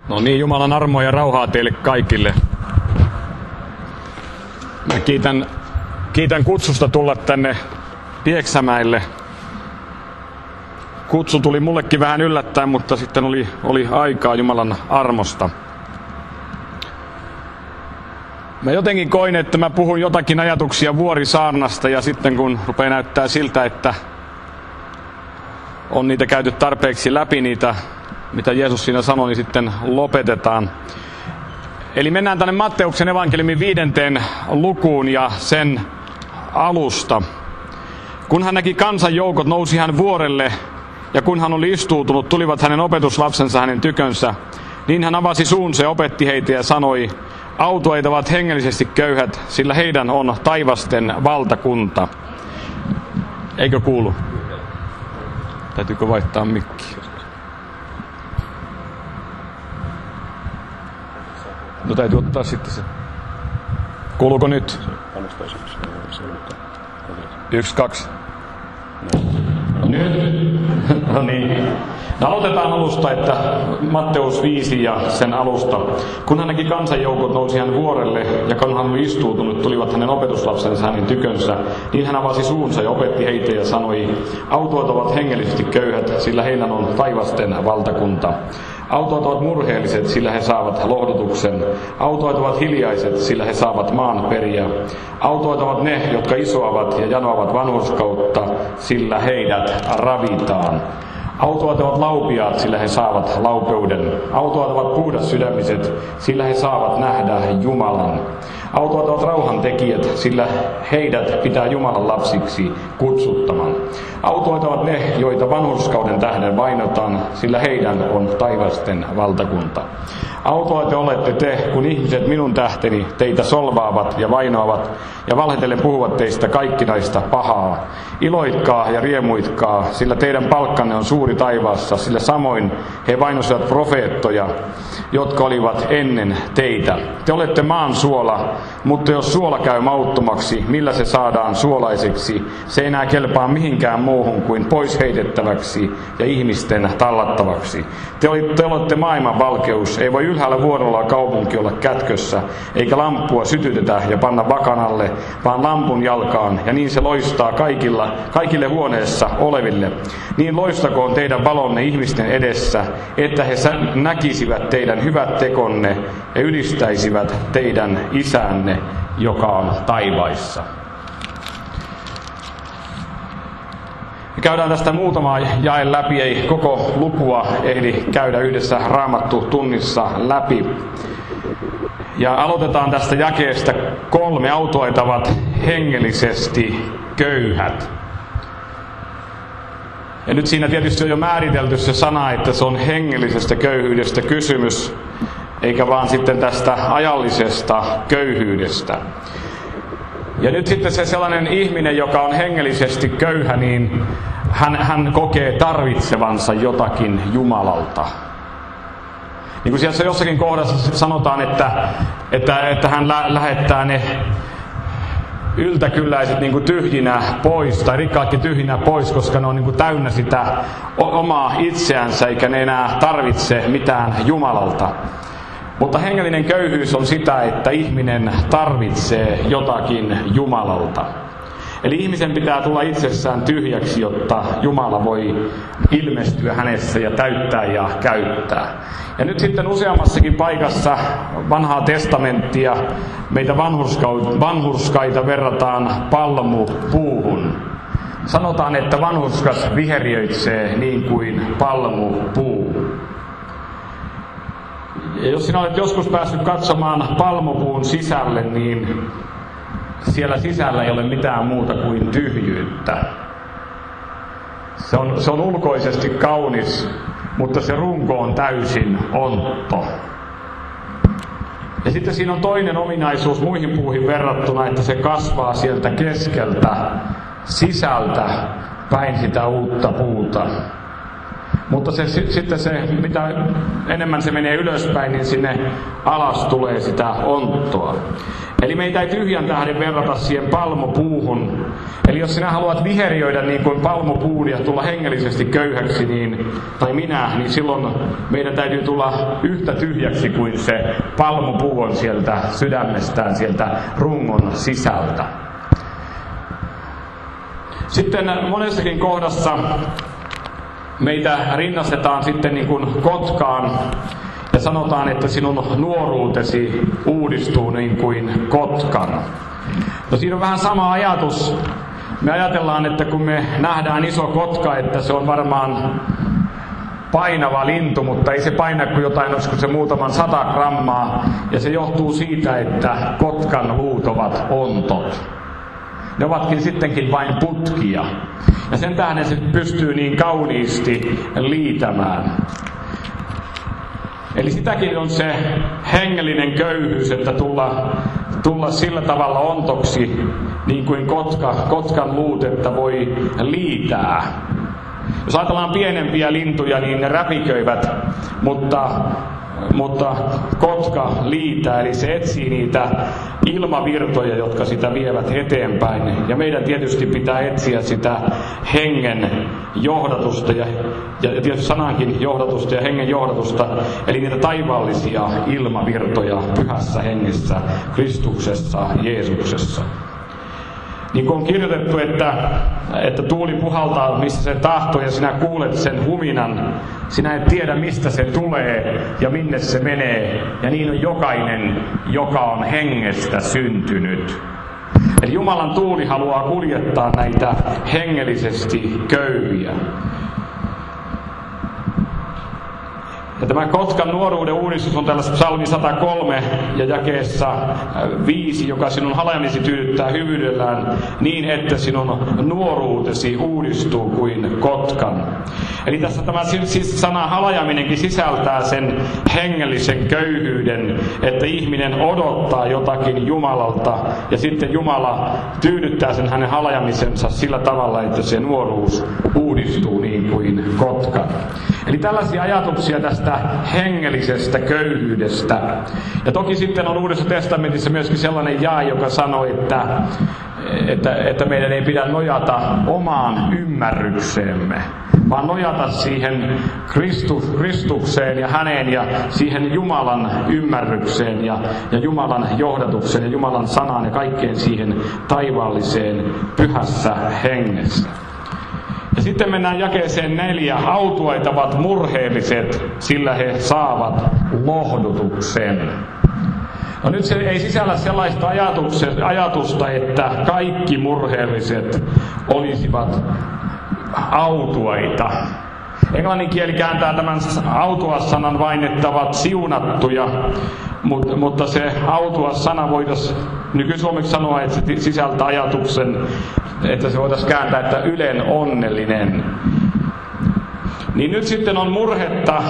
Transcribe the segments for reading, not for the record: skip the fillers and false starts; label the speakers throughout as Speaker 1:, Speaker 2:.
Speaker 1: No niin, Jumalan armoa ja rauhaa teille kaikille. Mä kiitän kutsusta tulla tänne Pieksämäelle. Kutsu tuli mullekin vähän yllättäen, mutta sitten oli aikaa Jumalan armosta. Mä jotenkin koin, että mä puhun jotakin ajatuksia Vuorisaarnasta, ja sitten kun rupeaa näyttää siltä, että on niitä käyty tarpeeksi läpi, niitä mitä Jeesus siinä sanoi, niin sitten lopetetaan. Eli mennään tänne Matteuksen evankeliumin 5. lukuun ja sen alusta. Kun hän näki kansanjoukot, nousi hän vuorelle, ja kun hän oli istuutunut, tulivat hänen opetuslapsensa hänen tykönsä. Niin hän avasi suunsa ja opetti heitä ja sanoi, autuaita ovat hengellisesti köyhät, sillä heidän on taivasten valtakunta. Eikö kuulu? Täytyykö vaihtaa mikkiä? No täytyy ottaa sitten se. Kuuluuko nyt? 1, 2. Nyt. No niin. No aloitetaan alusta, että Matteus 5 ja sen alusta. Kun hän näki kansanjoukot, nousi hän vuorelle, ja kun hän oli istuutunut, tulivat hänen opetuslapsensa hänen tykönsä. Niin hän avasi suunsa ja opetti heitä ja sanoi, autuaat ovat hengellisesti köyhät, sillä heillä on taivasten valtakunta. Autuaat ovat murheelliset, sillä he saavat lohdutuksen. Autuaat ovat hiljaiset, sillä he saavat maan periä. Autuaat ovat ne, jotka isoavat ja janoavat vanhurskautta, sillä heidät ravitaan. Autuaat ovat laupiaat, sillä he saavat laupeuden. Autuaat ovat puhdassydämiset, sillä he saavat nähdä Jumalan. Autuaat ovat rauhantekijät, sillä heidät pitää Jumalan lapsiksi kutsuttaman. Autuaat ovat ne, joita vanhurskauden tähden vainotaan, sillä heidän on taivasten valtakunta. Autuaat olette te, kun ihmiset minun tähteni teitä solvaavat ja vainoavat ja valhetellen puhuvat teistä kaikkinaista pahaa. Iloitkaa ja riemuitkaa, sillä teidän palkkanne on suuri taivaassa, sillä samoin he vainosivat profeettoja, jotka olivat ennen teitä. Te olette maan suola, mutta jos suola käy mauttomaksi, millä se saadaan suolaiseksi? Se ei enää kelpaa mihinkään muuhun kuin pois heitettäväksi ja ihmisten tallattavaksi. Te olette maailman valkeus, ei voi ylhäällä vuorolla kaupunki olla kätkössä, eikä lamppua sytytetä ja panna vakanalle, vaan lampun jalkaan, ja niin se loistaa kaikille huoneessa oleville. Niin loistakoon teidän valonne ihmisten edessä, että he näkisivät teidän hyvät tekonne ja ylistäisivät teidän isänne, joka on taivaissa. Me käydään tästä muutama jae läpi, ei koko lukua ehdi käydä yhdessä Raamattu tunnissa läpi. Ja aloitetaan tästä jakeesta 3. Autuaita ovat hengellisesti köyhät. Ja nyt siinä tietysti on jo määritelty se sana, että se on hengellisestä köyhyydestä kysymys, eikä vaan sitten tästä ajallisesta köyhyydestä. Ja nyt sitten se sellainen ihminen, joka on hengellisesti köyhä, niin hän kokee tarvitsevansa jotakin Jumalalta. Niin kuin siellä jossakin kohdassa sanotaan, että hän lähettää ne yltäkylläiset niin kuin tyhjinä pois, tai rikkaatkin tyhjinä pois, koska ne on niin kuin täynnä sitä omaa itseänsä, eikä ne enää tarvitse mitään Jumalalta. Mutta hengellinen köyhyys on sitä, että ihminen tarvitsee jotakin Jumalalta. Eli ihmisen pitää tulla itsessään tyhjäksi, jotta Jumala voi ilmestyä hänessä ja täyttää ja käyttää. Ja nyt sitten useammassakin paikassa vanhaa testamenttia meitä vanhurskaita verrataan palmupuuhun. Sanotaan, että vanhurskas viheriöitsee niin kuin palmupuu. Ja jos sinä olet joskus päässyt katsomaan palmupuun sisälle, niin siellä sisällä ei ole mitään muuta kuin tyhjyyttä. Se on ulkoisesti kaunis, mutta se runko on täysin ontto. Ja sitten siinä on toinen ominaisuus muihin puuhin verrattuna, että se kasvaa sieltä keskeltä, sisältä päin sitä uutta puuta. Mutta sitten se, mitä enemmän se menee ylöspäin, niin sinne alas tulee sitä onttoa. Eli meitä ei tyhjän tähden verrata siihen palmupuuhun. Eli jos sinä haluat viheriöidä niin kuin palmupuun ja tulla hengellisesti köyhäksi, niin silloin meidän täytyy tulla yhtä tyhjäksi kuin se palmupuu on sieltä sydämestään, sieltä rungon sisältä. Sitten monessakin kohdassa meitä rinnastetaan sitten niin kuin kotkaan ja sanotaan, että sinun nuoruutesi uudistuu niin kuin kotkan. No siinä on vähän sama ajatus. Me ajatellaan, että kun me nähdään iso kotka, että se on varmaan painava lintu, mutta ei se paina kuin jotain, olisiko se muutaman 100 grammaa. Ja se johtuu siitä, että kotkan luut ovat ontot. Ne ovatkin sittenkin vain putkia. Ja sen tähden se pystyy niin kauniisti liitämään. Eli sitäkin on se hengellinen köyhyys, että tulla sillä tavalla ontoksi, niin kuin kotkan luut, että voi liitää. Jos ajatellaan pienempiä lintuja, niin ne räpiköivät, mutta kotka liitää, eli se etsii niitä ilmavirtoja, jotka sitä vievät eteenpäin. Ja meidän tietysti pitää etsiä sitä hengen johdatusta ja tietysti sanankin johdatusta ja hengen johdatusta, eli niitä taivaallisia ilmavirtoja pyhässä hengessä, Kristuksessa, Jeesuksessa. Niin kuin on kirjoitettu, että tuuli puhaltaa, missä se tahtoo, ja sinä kuulet sen huminan. Sinä et tiedä, mistä se tulee ja minne se menee. Ja niin on jokainen, joka on hengestä syntynyt. Eli Jumalan tuuli haluaa kuljettaa näitä hengellisesti köyhiä. Ja tämä kotkan nuoruuden uudistus on tällaista psalmi 103 ja jakeessa 5, joka sinun halajamisi tyydyttää hyvyydellään niin, että sinun nuoruutesi uudistuu kuin kotkan. Eli tässä tämä sana halajaminenkin sisältää sen hengellisen köyhyyden, että ihminen odottaa jotakin Jumalalta ja sitten Jumala tyydyttää sen hänen halajamisensa sillä tavalla, että se nuoruus uudistuu niin kuin kotkan. Eli tällaisia ajatuksia tästä hengellisestä köyhyydestä. Ja toki sitten on Uudessa testamentissa myöskin sellainen jae, joka sanoo, että meidän ei pidä nojata omaan ymmärrykseemme, vaan nojata siihen Kristukseen ja häneen ja siihen Jumalan ymmärrykseen ja Jumalan johdatukseen ja Jumalan sanaan ja kaikkeen siihen taivaalliseen pyhässä hengessä. Ja sitten mennään jakeeseen 4. Autuaitavat murheelliset, sillä he saavat lohdutuksen. No nyt se ei sisällä sellaista ajatusta, että kaikki murheelliset olisivat autuaita. Englannin kieli kääntää tämän autuas-sanan vain, että ovat siunattuja, mutta se autuas-sana voitaisiin nyky-suomeksi sanoa, että se sisältää ajatuksen, että se voitaisiin kääntää, että ylen onnellinen. Niin nyt sitten on murhetta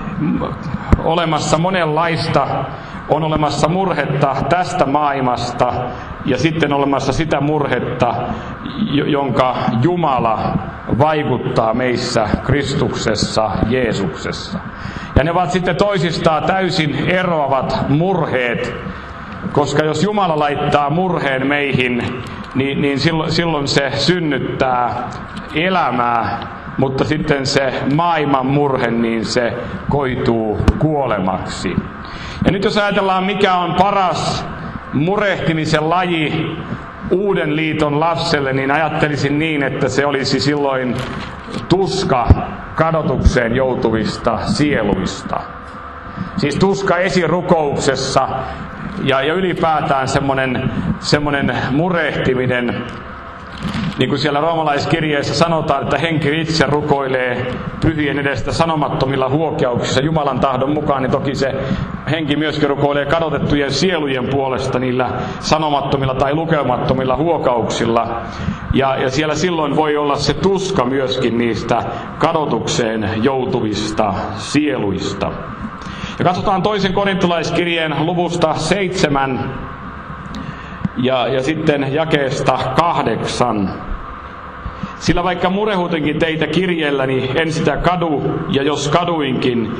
Speaker 1: olemassa monenlaista. On olemassa murhetta tästä maailmasta ja sitten olemassa sitä murhetta, jonka Jumala vaikuttaa meissä Kristuksessa, Jeesuksessa. Ja ne ovat sitten toisistaan täysin eroavat murheet, koska jos Jumala laittaa murheen meihin, niin silloin se synnyttää elämää, mutta sitten se maailman murhe, niin se koituu kuolemaksi. Ja nyt jos ajatellaan, mikä on paras murehtimisen laji uuden liiton lapselle, niin ajattelisin niin, että se olisi silloin tuska kadotukseen joutuvista sieluista. Siis tuska esirukouksessa ja ylipäätään semmoinen murehtiminen, niin kuin siellä roomalaiskirjeessä sanotaan, että henki itse rukoilee pyhien edestä sanomattomilla huokeuksissa Jumalan tahdon mukaan, niin toki se henki myöskin rukoilee kadotettujen sielujen puolesta niillä sanomattomilla tai lukemattomilla huokauksilla. Ja siellä silloin voi olla se tuska myöskin niistä kadotukseen joutuvista sieluista. Ja katsotaan 2. korintolaiskirjeen luvusta 7 ja sitten jakeesta 8. Sillä vaikka murehutinkin teitä kirjeelläni, en sitä kadu, ja jos kaduinkin,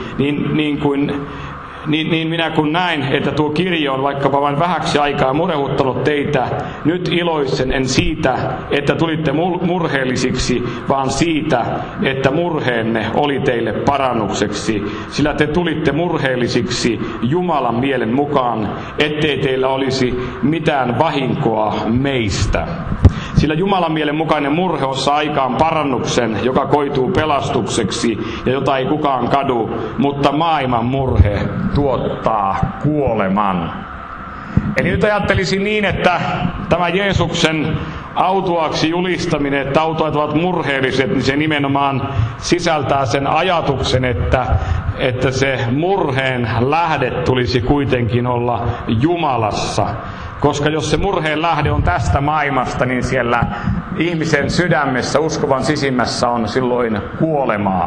Speaker 1: niin minä kun näin, että tuo kirje on vaikkapa vain vähäksi aikaa murehuttanut teitä, nyt iloitsen en siitä, että tulitte murheellisiksi, vaan siitä, että murheenne oli teille parannukseksi, sillä te tulitte murheellisiksi Jumalan mielen mukaan, ettei teillä olisi mitään vahinkoa meistä. Sillä Jumalan mielen mukainen murhe on aikaan parannuksen, joka koituu pelastukseksi ja jota ei kukaan kadu, mutta maailman murhe tuottaa kuoleman. Eli nyt ajattelisin niin, että tämä Jeesuksen autuaaksi julistaminen, että autuaat ovat murheelliset, niin se nimenomaan sisältää sen ajatuksen, että se murheen lähde tulisi kuitenkin olla Jumalassa. Koska jos se murheen lähde on tästä maailmasta, niin siellä ihmisen sydämessä, uskovan sisimmässä on silloin kuolemaa.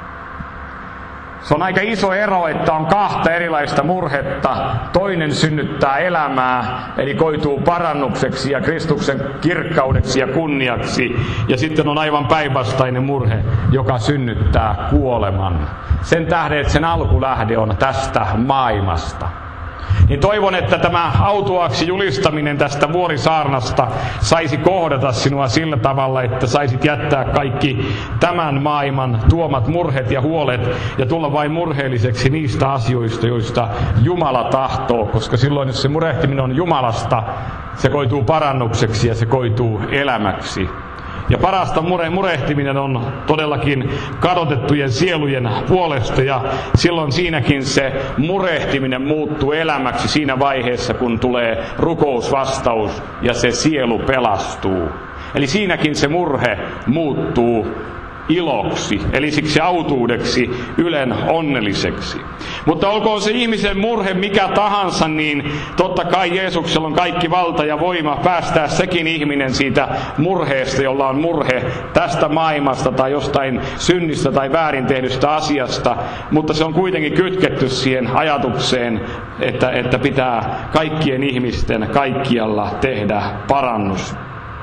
Speaker 1: Se on aika iso ero, että on kahta erilaista murhetta. Toinen synnyttää elämää, eli koituu parannukseksi ja Kristuksen kirkkaudeksi ja kunniaksi. Ja sitten on aivan päinvastainen murhe, joka synnyttää kuoleman. Sen tähden, että sen alkulähde on tästä maailmasta. Niin toivon, että tämä autuaaksi julistaminen tästä vuorisaarnasta saisi kohdata sinua sillä tavalla, että saisit jättää kaikki tämän maailman tuomat murheet ja huolet ja tulla vain murheelliseksi niistä asioista, joista Jumala tahtoo, koska silloin, jos se murehtiminen on Jumalasta, se koituu parannukseksi ja se koituu elämäksi. Ja parasta murehtiminen on todellakin kadotettujen sielujen puolesta, ja silloin siinäkin se murehtiminen muuttuu elämäksi siinä vaiheessa, kun tulee rukousvastaus ja se sielu pelastuu. Eli siinäkin se murhe muuttuu iloksi, eli siksi autuudeksi, ylen onnelliseksi. Mutta olkoon se ihmisen murhe mikä tahansa, niin totta kai Jeesuksella on kaikki valta ja voima päästää sekin ihminen siitä murheesta, jolla on murhe tästä maailmasta tai jostain synnistä tai väärin tehdystä asiasta, mutta se on kuitenkin kytketty siihen ajatukseen, että pitää kaikkien ihmisten kaikkialla tehdä parannus.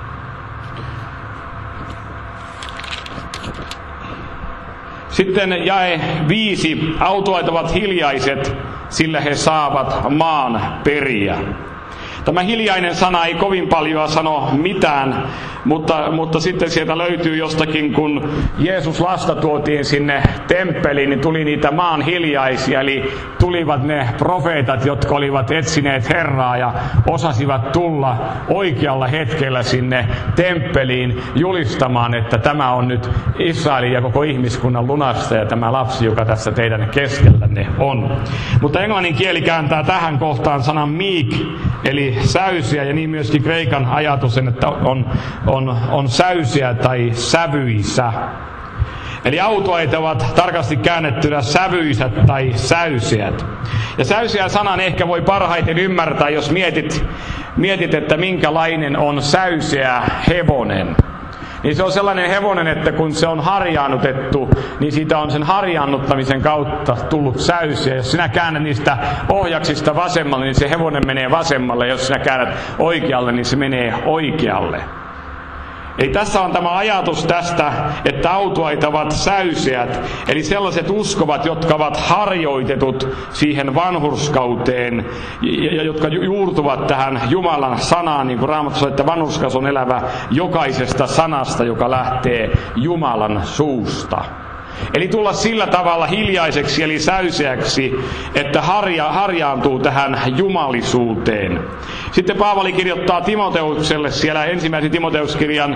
Speaker 1: Sitten jae 5. Autuaat ovat hiljaiset, sillä he saavat maan periä. Tämä hiljainen sana ei kovin paljon sano mitään, mutta sitten sieltä löytyy jostakin, kun Jeesus lasta tuotiin sinne temppeliin, niin tuli niitä maan hiljaisia, eli tulivat ne profeetat, jotka olivat etsineet Herraa ja osasivat tulla oikealla hetkellä sinne temppeliin julistamaan, että tämä on nyt Israelin ja koko ihmiskunnan lunastaja, tämä lapsi, joka tässä teidän keskellänne on. Mutta englannin kieli kääntää tähän kohtaan sanan meek, eli säysiä, ja niin myöskin kreikan ajatus, että on säysiä tai sävyisä. Eli autuaat ovat tarkasti käännettynä sävyisät tai säysiät. Ja säysiä sanan ehkä voi parhaiten ymmärtää, jos mietit, että minkälainen on säyseä hevonen. Niin se on sellainen hevonen, että kun se on harjaannutettu, niin siitä on sen harjaannuttamisen kautta tullut säysiä. Jos sinä käännät niistä ohjaksista vasemmalle, niin se hevonen menee vasemmalle. Jos sinä käännät oikealle, niin se menee oikealle. Eli tässä on tämä ajatus tästä, että autuaat ovat säyseät, eli sellaiset uskovat, jotka ovat harjoitetut siihen vanhurskauteen, ja jotka juurtuvat tähän Jumalan sanaan, niin kuin Raamattu sanoo, että vanhurskas on elävä jokaisesta sanasta, joka lähtee Jumalan suusta. Eli tulla sillä tavalla hiljaiseksi eli säyseäksi, että harjaantuu tähän jumalisuuteen. Sitten Paavali kirjoittaa Timoteukselle siellä ensimmäisen Timoteuskirjeen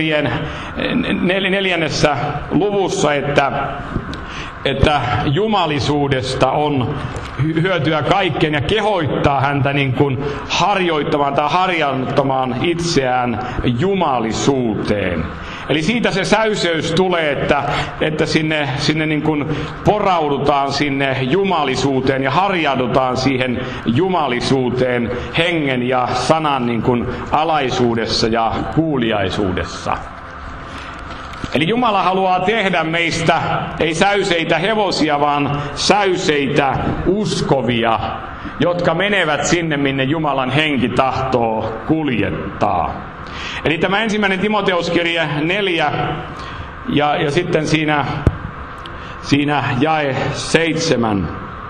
Speaker 1: 4. luvussa, että jumalisuudesta on hyötyä kaikkeen ja kehoittaa häntä niin kuin harjoittamaan tai harjaannuttamaan itseään jumalisuuteen. Eli siitä se säyseys tulee, että sinne niin kuin poraudutaan sinne jumalisuuteen ja harjaudutaan siihen jumalisuuteen hengen ja sanan niin kuin alaisuudessa ja kuuliaisuudessa. Eli Jumala haluaa tehdä meistä ei säyseitä hevosia, vaan säyseitä uskovia, jotka menevät sinne, minne Jumalan henki tahtoo kuljettaa. Eli tämä 1. Timoteuskirje 4 ja sitten siinä jae 7.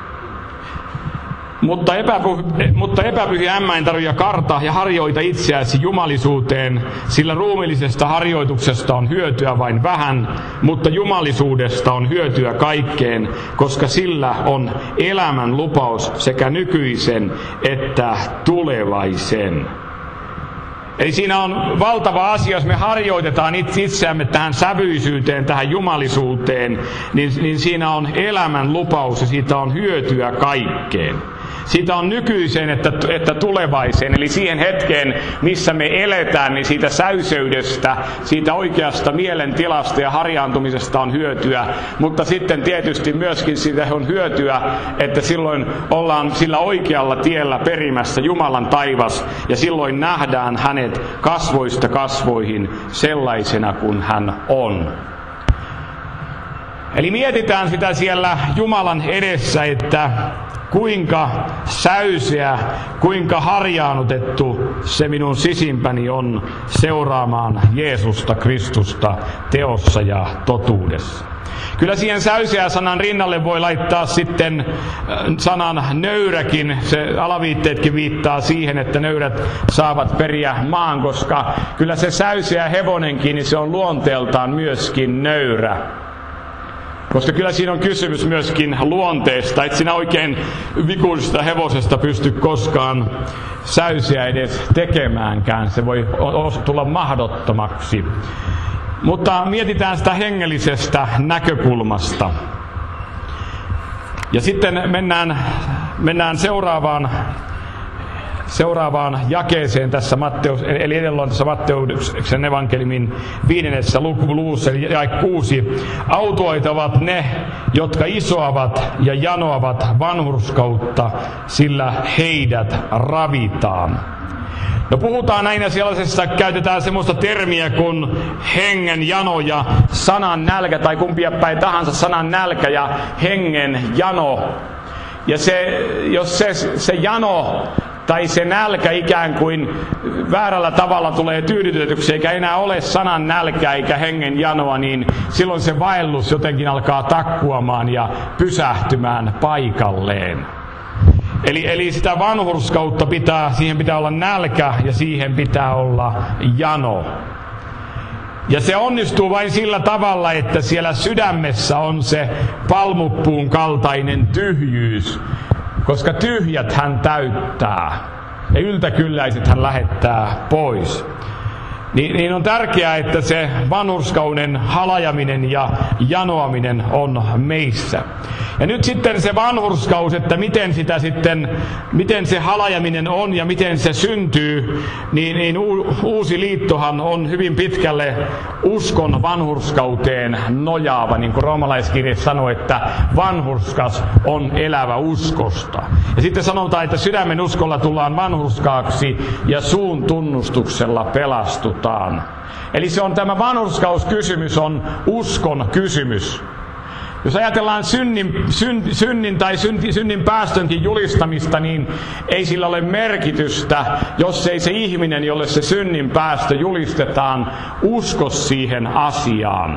Speaker 1: Mutta epäpyhi ämmäintaruja karta ja harjoita itseäsi jumalisuuteen, sillä ruumillisesta harjoituksesta on hyötyä vain vähän, mutta jumalisuudesta on hyötyä kaikkeen, koska sillä on elämän lupaus sekä nykyisen että tulevaisen. Eli siinä on valtava asia, jos me harjoitetaan itseämme tähän sävyisyyteen, tähän jumalisuuteen, niin siinä on elämän lupaus ja siitä on hyötyä kaikkeen. Siitä on nykyiseen että tulevaiseen, eli siihen hetkeen, missä me eletään, niin siitä säyseydestä, siitä oikeasta mielentilasta ja harjaantumisesta on hyötyä. Mutta sitten tietysti myöskin siitä on hyötyä, että silloin ollaan sillä oikealla tiellä perimässä Jumalan taivas, ja silloin nähdään hänet kasvoista kasvoihin sellaisena kuin hän on. Eli mietitään sitä siellä Jumalan edessä, että kuinka säyseä, kuinka harjaannutettu se minun sisimpäni on seuraamaan Jeesusta Kristusta teossa ja totuudessa. Kyllä siihen säyseä sanan rinnalle voi laittaa sitten sanan nöyräkin. Se alaviitteetkin viittaa siihen, että nöyrät saavat periä maan, koska kyllä se säyseä hevonenkin, niin se on luonteeltaan myöskin nöyrä. Koska kyllä siinä on kysymys myöskin luonteesta, et sinä oikein vikuisesta hevosesta pysty koskaan säysiä edes tekemäänkään. Se voi tulla mahdottomaksi. Mutta mietitään sitä hengellisestä näkökulmasta. Ja sitten mennään seuraavaan jakeeseen tässä eli edellä on tässä Matteuksen evankeliumin 5. luvussa, eli jae 6. Autuaita ovat ne, jotka isoavat ja janoavat vanhurskautta, sillä heidät ravitaan. No puhutaan aina sellaisessa, käytetään semmoista termiä kuin hengen jano ja sanan nälkä, tai kumpia päin tahansa, sanan nälkä ja hengen jano. Ja jos se jano tai se nälkä ikään kuin väärällä tavalla tulee tyydytetyksi, eikä enää ole sanan nälkää eikä hengen janoa, niin silloin se vaellus jotenkin alkaa takkuamaan ja pysähtymään paikalleen. Eli sitä vanhurskautta siihen pitää olla nälkä ja siihen pitää olla jano. Ja se onnistuu vain sillä tavalla, että siellä sydämessä on se palmupuun kaltainen tyhjyys, koska tyhjät hän täyttää ja yltäkylläiset hän lähettää pois. Niin on tärkeää, että se vanhurskauden halajaminen ja janoaminen on meissä. Ja nyt sitten se vanhurskaus, että miten se halajaminen on ja miten se syntyy, niin uusi liittohan on hyvin pitkälle uskon vanhurskauteen nojaava, niin kuin roomalaiskirje sanoo, että vanhurskas on elävä uskosta. Ja sitten sanotaan, että sydämen uskolla tullaan vanhurskaaksi ja suun tunnustuksella pelastutaan. Eli tämä vanhurskauskysymys on uskon kysymys. Jos ajatellaan synnin tai synnin päästönkin julistamista, niin ei sillä ole merkitystä, jos ei se ihminen, jolle se synnin päästö julistetaan, usko siihen asiaan.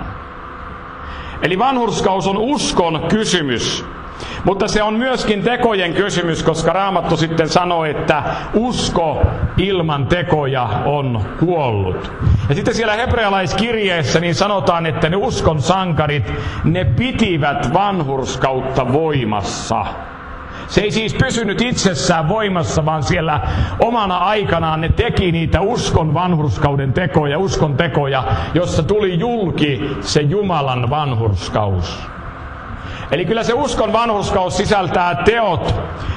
Speaker 1: Eli vanhurskaus on uskon kysymys. Mutta se on myöskin tekojen kysymys, koska Raamattu sitten sanoo, että usko ilman tekoja on kuollut. Ja sitten siellä hebrealaiskirjeessä niin sanotaan, että ne uskon sankarit, ne pitivät vanhurskautta voimassa. Se ei siis pysynyt itsessään voimassa, vaan siellä omana aikanaan ne teki niitä uskon vanhurskauden tekoja, uskon tekoja, jossa tuli julki se Jumalan vanhurskaus. Eli kyllä se uskon vanhurskaus sisältää teot.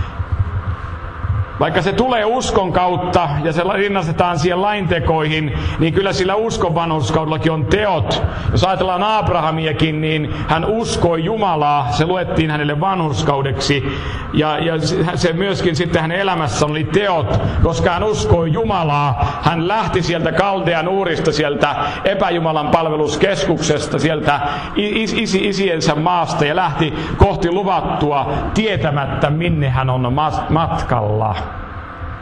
Speaker 1: Vaikka se tulee uskon kautta ja se rinnastetaan siihen laintekoihin, niin kyllä sillä uskon vanhurskaudellakin on teot. Jos ajatellaan Abrahamiakin, niin hän uskoi Jumalaa, se luettiin hänelle vanhurskaudeksi. Ja se myöskin sitten hänen elämässä oli teot, koska hän uskoi Jumalaa. Hän lähti sieltä Kaldean Uurista, sieltä epäjumalan palveluskeskuksesta, sieltä isiensä maasta ja lähti kohti luvattua tietämättä, minne hän on matkalla.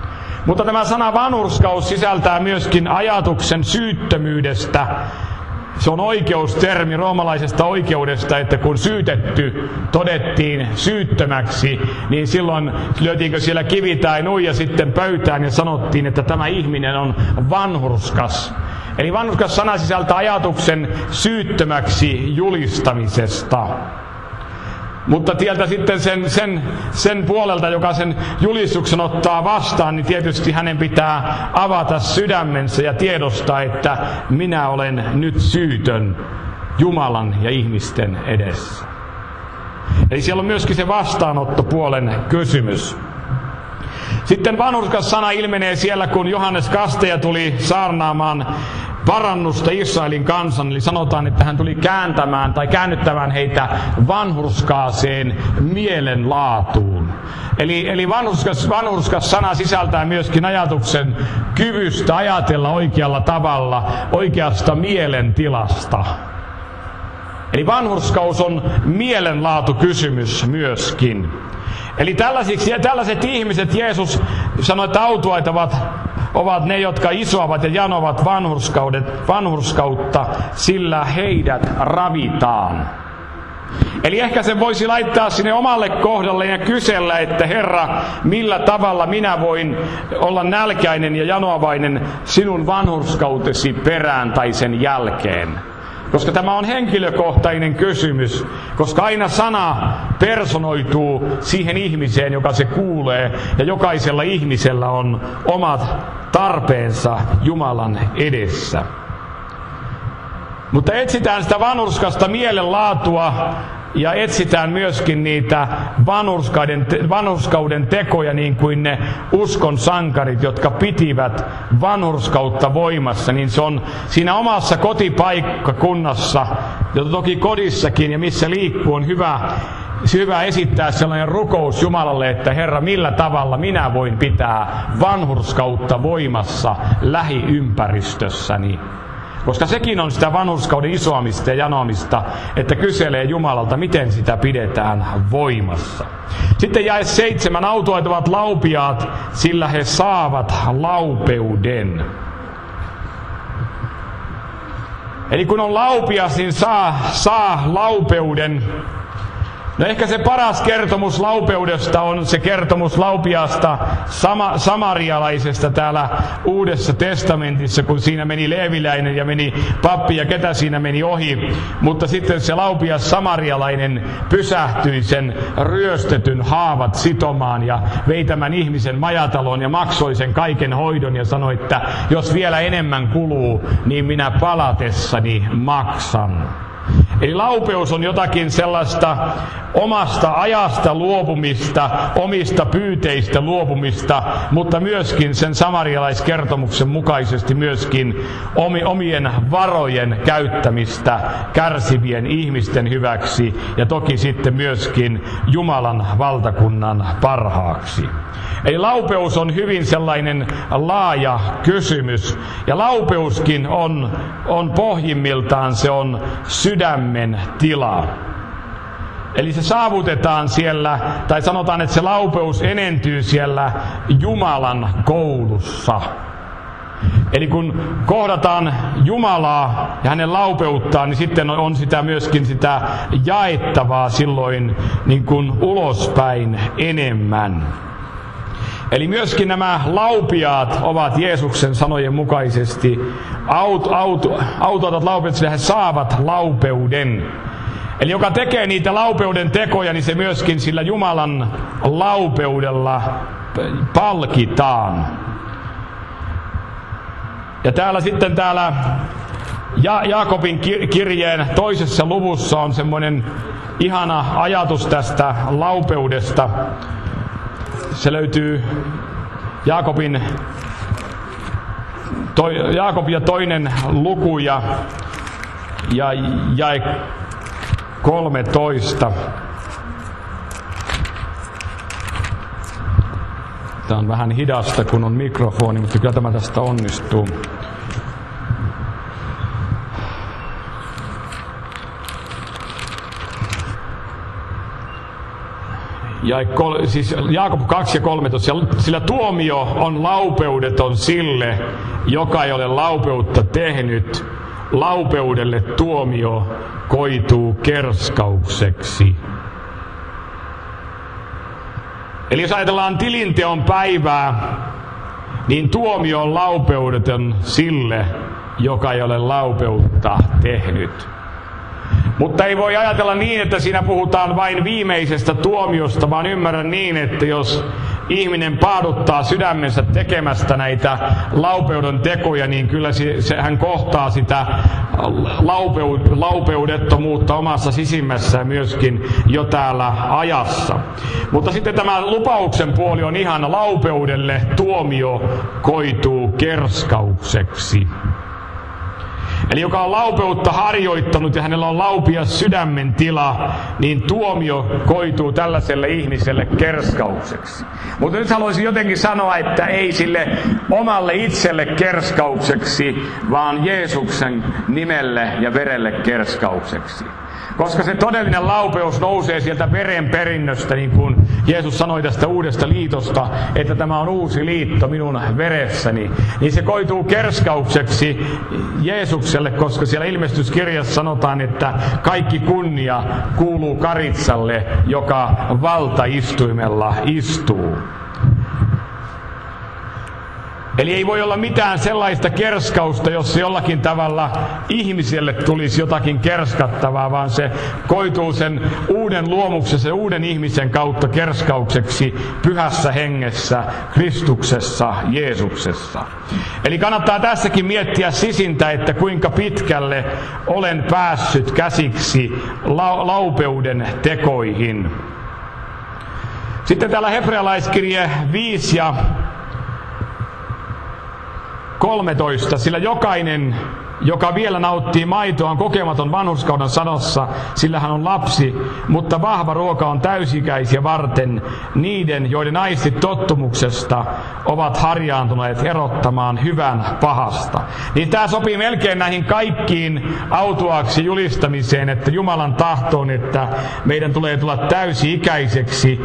Speaker 1: Mutta tämä sana vanhurskaus sisältää myöskin ajatuksen syyttömyydestä. Se on oikeustermi roomalaisesta oikeudesta, että kun syytetty todettiin syyttömäksi, niin silloin lyötiinkö siellä kivi tai nuija sitten pöytään ja sanottiin, että tämä ihminen on vanhurskas. Eli vanhurskas sana sisältää ajatuksen syyttömäksi julistamisesta. Mutta tieltä sitten sen puolelta, joka sen julistuksen ottaa vastaan, niin tietysti hänen pitää avata sydämensä ja tiedostaa, että minä olen nyt syytön Jumalan ja ihmisten edessä. Eli siellä on myöskin se vastaanottopuolen kysymys. Sitten vanhurskas sana ilmenee siellä, kun Johannes Kastaja tuli saarnaamaan parannusta Israelin kansan, eli sanotaan, että hän tuli käännyttämään heitä vanhurskaaseen mielenlaatuun. Eli vanhurskas sana sisältää myöskin ajatuksen kyvystä ajatella oikealla tavalla, oikeasta mielentilasta. Eli vanhurskaus on mielenlaatukysymys myöskin. Eli tällaiset ihmiset, Jeesus sanoi, että autuaita ovat ne, jotka isoavat ja janovat vanhurskautta, sillä heidät ravitaan. Eli ehkä sen voisi laittaa sinne omalle kohdalle ja kysellä, että Herra, millä tavalla minä voin olla nälkäinen ja janoavainen sinun vanhurskautesi perään tai sen jälkeen. Koska tämä on henkilökohtainen kysymys, koska aina sana personoituu siihen ihmiseen, joka se kuulee, ja jokaisella ihmisellä on omat tarpeensa Jumalan edessä. Mutta etsitään sitä vanhurskasta mielenlaatua ja etsitään myöskin niitä vanhurskauden tekoja, niin kuin ne uskon sankarit, jotka pitivät vanhurskautta voimassa, niin se on siinä omassa kotipaikkakunnassa, ja toki kodissakin ja missä liikkuu, on hyvä esittää sellainen rukous Jumalalle, että Herra, millä tavalla minä voin pitää vanhurskautta voimassa lähiympäristössäni. Koska sekin on sitä vanhurskauden isoamista ja janoamista, että kyselee Jumalalta, miten sitä pidetään voimassa. Sitten jae 7, autuaat ovat laupiaat, sillä he saavat laupeuden. Eli kun on laupias, niin saa laupeuden. No ehkä se paras kertomus laupeudesta on se kertomus laupiaasta samarialaisesta täällä Uudessa testamentissa, kun siinä meni leeviläinen ja meni pappi ja ketä siinä meni ohi. Mutta sitten se laupias samarialainen pysähtyi sen ryöstetyn haavat sitomaan ja vei tämän ihmisen majataloon ja maksoi sen kaiken hoidon ja sanoi, että jos vielä enemmän kuluu, niin minä palatessani maksan. Eli laupeus on jotakin sellaista omasta ajasta luopumista, omista pyyteistä luopumista, mutta myöskin sen samarialaiskertomuksen mukaisesti myöskin omien varojen käyttämistä kärsivien ihmisten hyväksi ja toki sitten myöskin Jumalan valtakunnan parhaaksi. Eli laupeus on hyvin sellainen laaja kysymys, ja laupeuskin on pohjimmiltaan se on sydämen tila. Eli se saavutetaan siellä, tai sanotaan, että se laupeus enentyy siellä Jumalan koulussa. Eli kun kohdataan Jumalaa ja hänen laupeuttaan, niin sitten on sitä myöskin sitä jaettavaa silloin niin kuin ulospäin enemmän. Eli myöskin nämä laupiaat ovat Jeesuksen sanojen mukaisesti autuaat laupeut, sillä he saavat laupeuden. Eli joka tekee niitä laupeuden tekoja, niin se myöskin sillä Jumalan laupeudella palkitaan. Ja täällä Jaakobin kirjeen 2. luvussa on semmoinen ihana ajatus tästä laupeudesta. Se löytyy Jaakobin 2. luku ja jae 13. Tämä on vähän hidasta, kun on mikrofoni, mutta kyllä tämä tästä onnistuu. siis Jaakob 2:13, sillä tuomio on laupeudeton sille, joka ei ole laupeutta tehnyt. Laupeudelle tuomio koituu kerskaukseksi. Eli jos ajatellaan tilinteon päivää, niin tuomio on laupeudeton sille, joka ei ole laupeutta tehnyt. Mutta ei voi ajatella niin, että siinä puhutaan vain viimeisestä tuomiosta, vaan ymmärrän niin, että jos ihminen paaduttaa sydämensä tekemästä näitä laupeuden tekoja, niin kyllä hän kohtaa sitä laupeudettomuutta omassa sisimmässä myöskin jo täällä ajassa. Mutta sitten tämä lupauksen puoli on ihan laupeudelle tuomio koituu kerskaukseksi. Eli joka on laupeutta harjoittanut ja hänellä on laupias sydämen tila, niin tuomio koituu tällaiselle ihmiselle kerskaukseksi. Mutta nyt haluaisin jotenkin sanoa, että ei sille omalle itselle kerskaukseksi, vaan Jeesuksen nimelle ja verelle kerskaukseksi. Koska se todellinen laupeus nousee sieltä verenperinnöstä, niin kuin Jeesus sanoi tästä uudesta liitosta, että tämä on uusi liitto minun veressäni, niin se koituu kerskaukseksi Jeesukselle, koska siellä ilmestyskirjassa sanotaan, että kaikki kunnia kuuluu Karitsalle, joka valtaistuimella istuu. Eli ei voi olla mitään sellaista kerskausta, jos se jollakin tavalla ihmiselle tulisi jotakin kerskattavaa, vaan se koituu sen uuden luomuksen, sen uuden ihmisen kautta kerskaukseksi pyhässä hengessä, Kristuksessa, Jeesuksessa. Eli kannattaa tässäkin miettiä sisintä, että kuinka pitkälle olen päässyt käsiksi laupeuden tekoihin. Sitten täällä hebrealaiskirje 5 ja 13, sillä jokainen, joka vielä nauttii maitoa, on kokematon vanhurskauden sanossa, sillä hän on lapsi, mutta vahva ruoka on täysikäisiä varten niiden, joiden aistit tottumuksesta ovat harjaantuneet erottamaan hyvän pahasta. Niin tämä sopii melkein näihin kaikkiin autuaaksi julistamiseen, että Jumalan tahtoon, että meidän tulee tulla täysi-ikäiseksi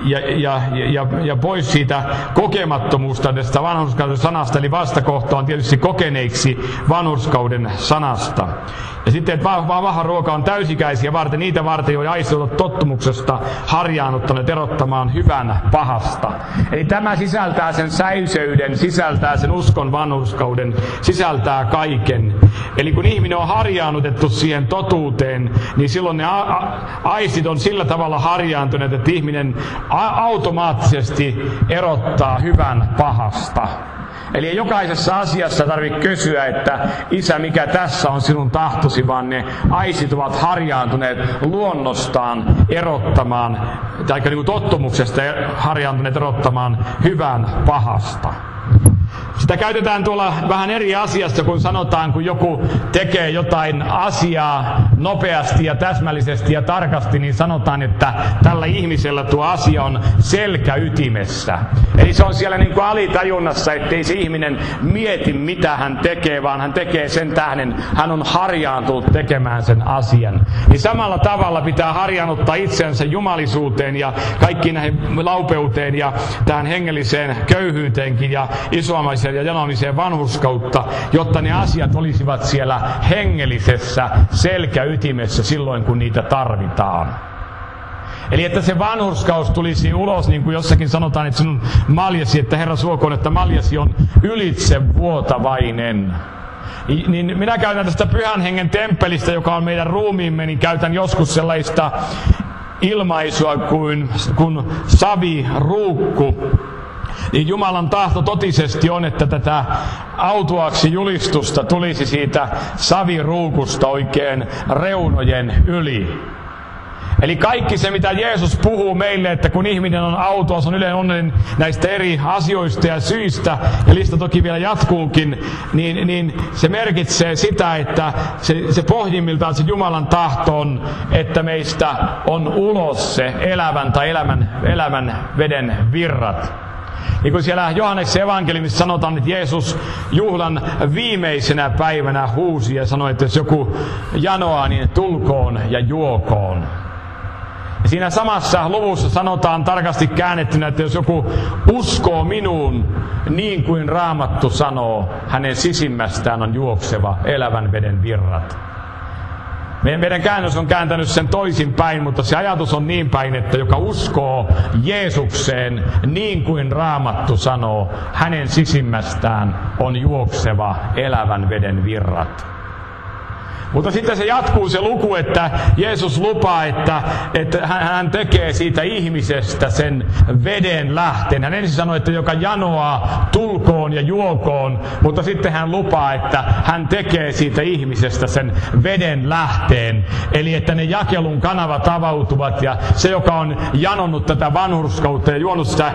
Speaker 1: ja pois siitä kokemattomuusta tästä vanhurskauden sanasta, eli vastakohta on tietysti kokeneiksi vanhurskauden sanasta. Ja sitten, että vahva ruoka on täysikäisiä varten, niitä varten, joiden aistit ovat tottumuksesta harjaannuttaneet erottamaan hyvän pahasta. Eli tämä sisältää sen säisyyden, sisältää sen uskon vanhurskauden, sisältää kaiken. Eli kun ihminen on harjaannutettu siihen totuuteen, niin silloin ne aistit on sillä tavalla harjaantuneet, että ihminen automaattisesti erottaa hyvän pahasta. Eli jokaisessa asiassa tarvitsee kysyä, että Isä, mikä tässä on sinun tahtosi, vaan ne aistit ovat harjaantuneet luonnostaan erottamaan, tai niin kuin tottumuksesta harjaantuneet erottamaan hyvän pahasta. Sitä käytetään tuolla vähän eri asiassa, kun sanotaan, kun joku tekee jotain asiaa nopeasti ja täsmällisesti ja tarkasti, niin sanotaan, että tällä ihmisellä tuo asia on selkäytimessä. Eli se on siellä niin kuin alitajunnassa, ettei se ihminen mieti, mitä hän tekee, vaan hän tekee sen tähden, hän on harjaantunut tekemään sen asian. Niin samalla tavalla pitää harjaannuttaa itsensä jumalisuuteen ja kaikkiin näihin laupeuteen ja tähän hengelliseen köyhyyteenkin ja isoamaiseen ja janomiseen vanhurskautta, jotta ne asiat olisivat siellä hengellisessä selkäytimessä silloin, kun niitä tarvitaan. Eli että se vanhurskaus tulisi ulos, niin kuin jossakin sanotaan, että sinun maljasi, että Herra suokoon, että maljasi on ylitsevuotavainen. Niin minä käytän tästä Pyhän Hengen temppelistä, joka on meidän ruumiimme, niin käytän joskus sellaista ilmaisua kuin saviruukku. Niin Jumalan tahto totisesti on, että tätä autuaksi julistusta tulisi siitä saviruukusta oikein reunojen yli. Eli kaikki se, mitä Jeesus puhuu meille, että kun ihminen on autuas, on yleensä onnellinen näistä eri asioista ja syistä, ja lista toki vielä jatkuukin, niin se merkitsee sitä, että se pohjimmiltaan se Jumalan tahto on, että meistä on ulos se elävän tai elämän veden virrat. Niin kuin siellä Johanneksen evankeliumissa sanotaan, että Jeesus juhlan viimeisenä päivänä huusi ja sanoi, että jos joku janoaa, niin tulkoon ja juokoon. Ja siinä samassa luvussa sanotaan tarkasti käännettynä, että jos joku uskoo minuun, niin kuin Raamattu sanoo, hänen sisimmästään on juokseva elävän veden virrat. Meidän käännös on kääntänyt sen toisin päin, mutta se ajatus on niin päin, että joka uskoo Jeesukseen, niin kuin Raamattu sanoo, hänen sisimmästään on juokseva elävän veden virrat. Mutta sitten se jatkuu se luku, että Jeesus lupaa, että hän tekee siitä ihmisestä sen veden lähteen. Hän ensin sanoi, että joka janoaa, tulkoon ja juokoon, mutta sitten hän lupaa, että hän tekee siitä ihmisestä sen veden lähteen. Eli että ne jakelun kanavat avautuvat ja se, joka on janonnut tätä vanhurskautta ja juonut sitä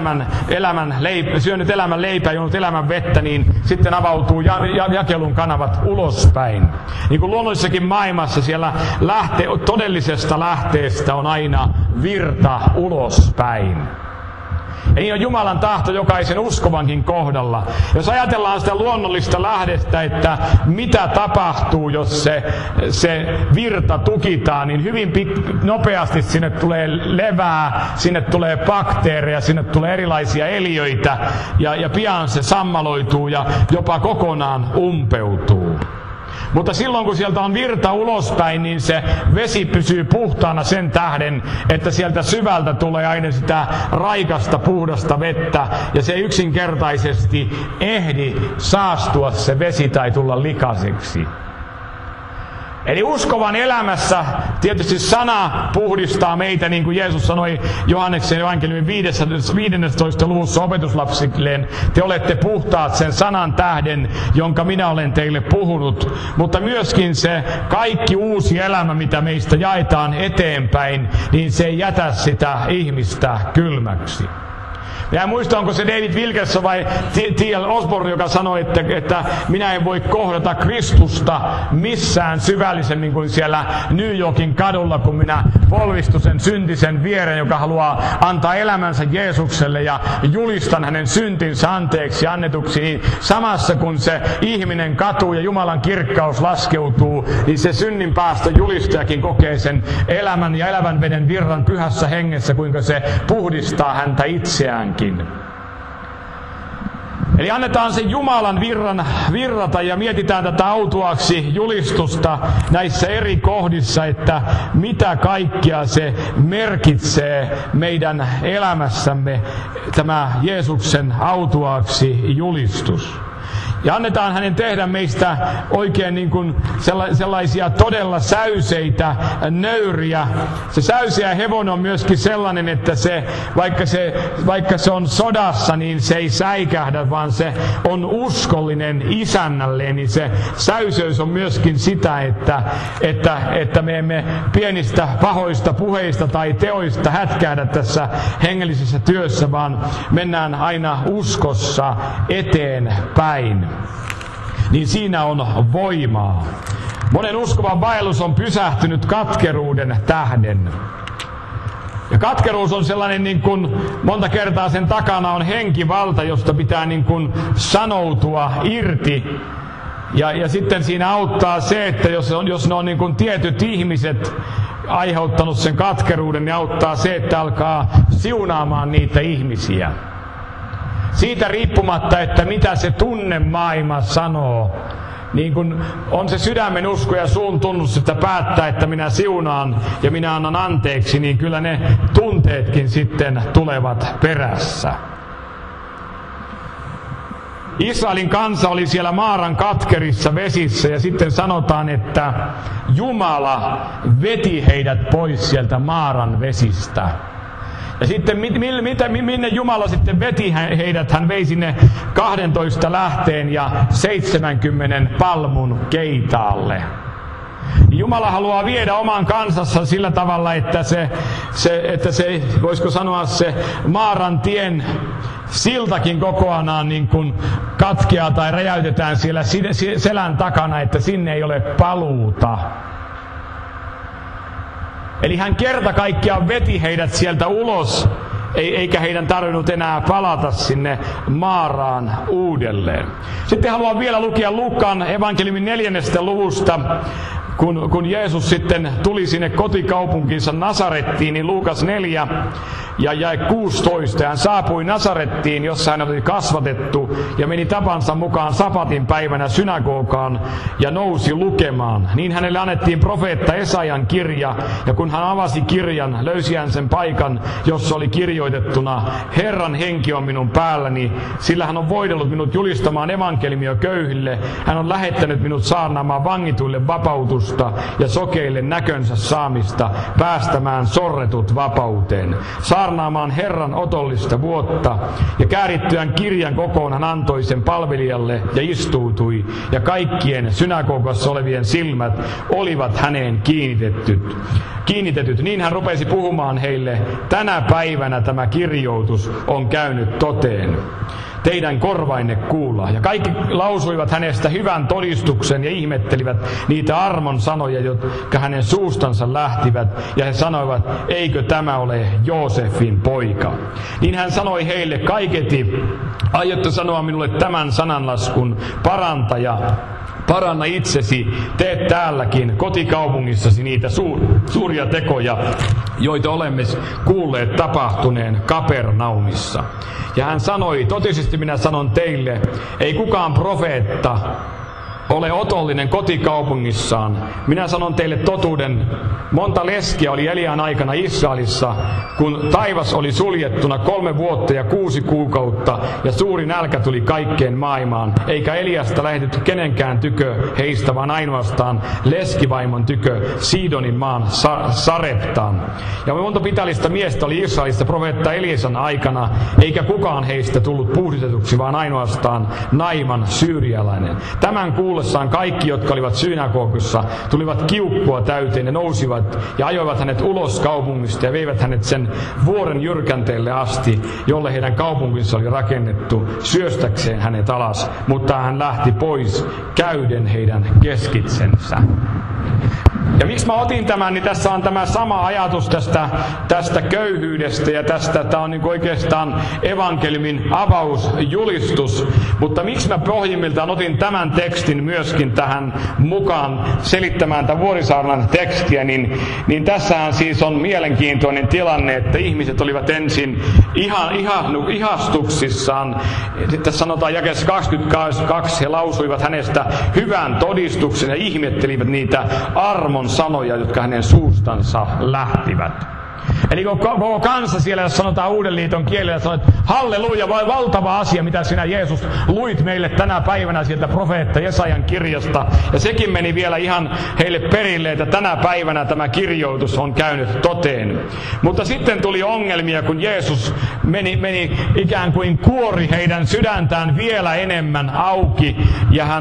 Speaker 1: syönyt elämän leipää ja juonut elämän vettä, niin sitten avautuu jakelun kanavat ulospäin. Niin kuin luonnollisessakin maailmassa siellä todellisesta lähteestä on aina virta ulospäin. Ja niin on Jumalan tahto jokaisen uskovankin kohdalla. Jos ajatellaan sitä luonnollista lähdettä, että mitä tapahtuu, jos se virta tukitaan, niin hyvin nopeasti sinne tulee levää, sinne tulee bakteereja, sinne tulee erilaisia eliöitä ja pian se sammaloituu ja jopa kokonaan umpeutuu. Mutta silloin kun sieltä on virta ulospäin, niin se vesi pysyy puhtaana sen tähden, että sieltä syvältä tulee aina sitä raikasta puhdasta vettä ja se ei yksinkertaisesti ehdi saastua se vesi tai tulla likaiseksi. Eli uskovan elämässä tietysti sana puhdistaa meitä, niin kuin Jeesus sanoi Johanneksen evankeliumin 15. luvussa opetuslapsilleen. Te olette puhtaat sen sanan tähden, jonka minä olen teille puhunut. Mutta myöskin se kaikki uusi elämä, mitä meistä jaetaan eteenpäin, niin se ei jätä sitä ihmistä kylmäksi. Ja en muista, onko se David Wilkerson vai T.L. Osborne, joka sanoi, että minä en voi kohdata Kristusta missään syvällisemmin kuin siellä New Yorkin kadulla, kun minä polvistun sen syntisen viereen, joka haluaa antaa elämänsä Jeesukselle ja julistan hänen syntinsä anteeksi annetuksi. Niin samassa kun se ihminen katuu ja Jumalan kirkkaus laskeutuu, niin se synnin päästä julistajakin kokee sen elämän ja elävän veden virran pyhässä hengessä, kuinka se puhdistaa häntä itseään. Eli annetaan sen Jumalan virrata ja mietitään tätä autuaksi julistusta näissä eri kohdissa, että mitä kaikkea se merkitsee meidän elämässämme, tämä Jeesuksen autuaksi julistus. Ja annetaan hänen tehdä meistä oikein niin kuin sellaisia todella säyseitä nöyriä. Se säyseä hevonen on myöskin sellainen, että vaikka se on sodassa, niin se ei säikähdä, vaan se on uskollinen isännälleen. Niin se säyseys on myöskin sitä, että me emme pienistä pahoista puheista tai teoista hätkähdä tässä hengellisessä työssä, vaan mennään aina uskossa eteenpäin. Niin siinä on voimaa. Monen uskovan vaellus on pysähtynyt katkeruuden tähden. Ja katkeruus on sellainen, niin kuin monta kertaa sen takana on henkivalta, josta pitää niin kuin sanoutua irti. Ja sitten siinä auttaa se, että jos ne on niin kuin tietyt ihmiset aiheuttanut sen katkeruuden, niin auttaa se, että alkaa siunaamaan niitä ihmisiä. Siitä riippumatta, että mitä se tunnemaailma sanoo, niin kun on se sydämen usko ja suun tunnus, että päättää, että minä siunaan ja minä annan anteeksi, niin kyllä ne tunteetkin sitten tulevat perässä. Israelin kansa oli siellä Maaran katkerissa vesissä ja sitten sanotaan, että Jumala veti heidät pois sieltä Maaran vesistä. Ja sitten minne Jumala sitten veti heidät, hän vei sinne 12 lähteen ja 70 palmun keitaalle. Jumala haluaa viedä oman kansassa sillä tavalla, että se voisiko sanoa se Maaran tien siltakin kokonaan niin kuin katkeaa tai räjäytetään siellä selän takana, että sinne ei ole paluuta. Eli hän kerta kaikkiaan veti heidät sieltä ulos, eikä heidän tarvinnut enää palata sinne Maaraan uudelleen. Sitten haluan vielä lukea Luukkaan evankeliumin 4. luvusta kun Jeesus sitten tuli sinne kotikaupunkinsa Nasarettiin, niin Luukas 4 ja jae 16. Hän saapui Nasarettiin, jossa hän oli kasvatettu, ja meni tapansa mukaan sapatin päivänä synagogaan ja nousi lukemaan. Niin hänelle annettiin profeetta Esajan kirja, ja kun hän avasi kirjan, löysi hän sen paikan, jossa oli kirjoitettuna: Herran henki on minun päälläni, sillä hän on voidellut minut julistamaan evankeliumia köyhille. Hän on lähettänyt minut saarnaamaan vangituille vapautusta ja sokeille näkönsä saamista, päästämään sorretut vapauteen, saarnaamaan Herran otollista vuotta. Ja käärittyään kirjan kokoon hän antoi sen palvelijalle ja istuutui, ja kaikkien synagogassa olevien silmät olivat häneen kiinnitetyt. Niin hän rupesi puhumaan heille: tänä päivänä tämä kirjoitus on käynyt toteen teidän korvainne kuulla. Ja kaikki lausuivat hänestä hyvän todistuksen ja ihmettelivät niitä armon sanoja, jotka hänen suustansa lähtivät. Ja he sanoivat: eikö tämä ole Joosefin poika? Niin hän sanoi heille: kaiketi aiotte sanoa minulle tämän sananlaskun: paranna itsesi, tee täälläkin kotikaupungissasi niitä suuria tekoja, joita olemme kuulleet tapahtuneen Kapernaumissa. Ja hän sanoi: totisesti minä sanon teille, ei kukaan profeetta ole otollinen kotikaupungissaan. Minä sanon teille totuuden, monta leskiä oli Elian aikana Israelissa, kun taivas oli suljettuna 3 vuotta ja 6 kuukautta, ja suuri nälkä tuli kaikkeen maailmaan. Eikä Eliasta lähetetty kenenkään tykö heistä, vaan ainoastaan leskivaimon tykö Siidonin maan Sareptaan. Ja monta pitällistä miestä oli Israelissa profeetta Eliesan aikana, eikä kukaan heistä tullut puhdistetuksi, vaan ainoastaan Naiman syyrialainen. Tämän kuullessaan kaikki, jotka olivat synagogissa, tulivat kiukkua täyteen ja nousivat ja ajoivat hänet ulos kaupungista ja veivät hänet sen vuoren jyrkänteelle asti, jolle heidän kaupunkinsa oli rakennettu, syöstäkseen hänet alas, mutta hän lähti pois käyden heidän keskitsensä. Ja miksi mä otin tämän, niin tässä on tämä sama ajatus tästä köyhyydestä ja tämä on niin oikeastaan evankeliumin avausjulistus. Mutta miksi mä pohjimmiltaan otin tämän tekstin myöskin tähän mukaan selittämään tätä Vuorisaarnan tekstiä, niin tässähän siis on mielenkiintoinen tilanne, että ihmiset olivat ensin ihastuksissaan. Sitten sanotaan jakeessa 22, he lausuivat hänestä hyvän todistuksen ja ihmettelivät niitä armon sanoja, jotka hänen suustansa lähtivät. Eli koko kansa siellä, jos sanotaan Uuden liiton kielellä, sanoo, että halleluja, vai valtava asia, mitä sinä Jeesus luit meille tänä päivänä sieltä profeetta Jesajan kirjasta. Ja sekin meni vielä ihan heille perille, että tänä päivänä tämä kirjoitus on käynyt toteen. Mutta sitten tuli ongelmia, kun Jeesus meni ikään kuin kuori heidän sydäntään vielä enemmän auki. Ja hän